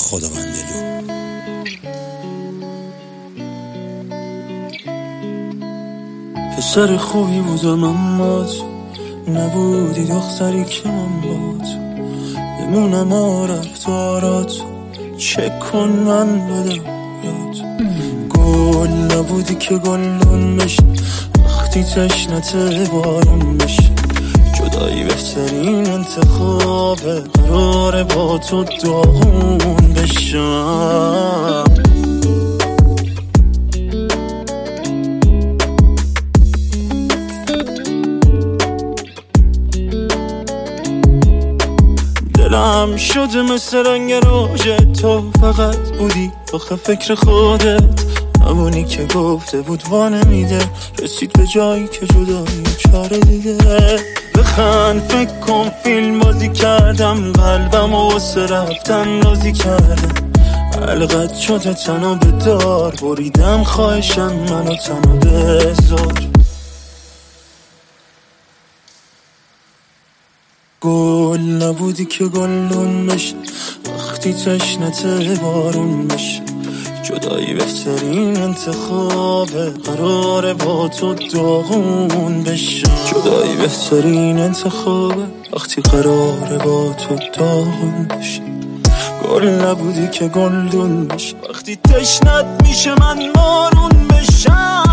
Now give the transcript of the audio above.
خداوندلو. پسر خوبی بودم اما تو نبودی، دختری که من با تو بمونم رفتاراتو چک کن من بدم یاد. گل نبودی که گلدون بشه وقتی تشنت بارون بشه، جدایی بهترین انتخابه، قراره با تو داغون بشم. دلم شده مثل رنگ روژه، تو فقط بودی آخه فکر خودت، همونی که گفته بود وانمیده، رسید به جایی که جدایی چاره دیده. بخند فکر کن فیلم بازی کردم، قلبم و واسه رفتن رازی کردم، حلقت شده تنها به دار بریدم، خواهشم منو تنها بذار. گل نبودی که گلدون بشه وقتی تشنت بارون بشه، جدایی بهترین انتخابه، قراره با تو داغون بشم. جدایی بهترین انتخابه وقتی قراره با تو داغون بشم. گل نبودی که گلدون بشه وقتی تشنت میشه من بارون بشم.